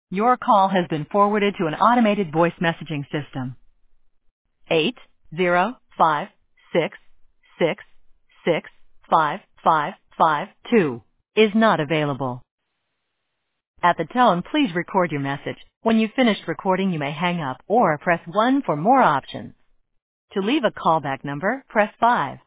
Your call has been forwarded to an automated voice messaging system. 80566655552 is not available. At the tone, please record your message. When you've finished recording, you may hang up or press 1 for more options. To leave a callback number, press 5.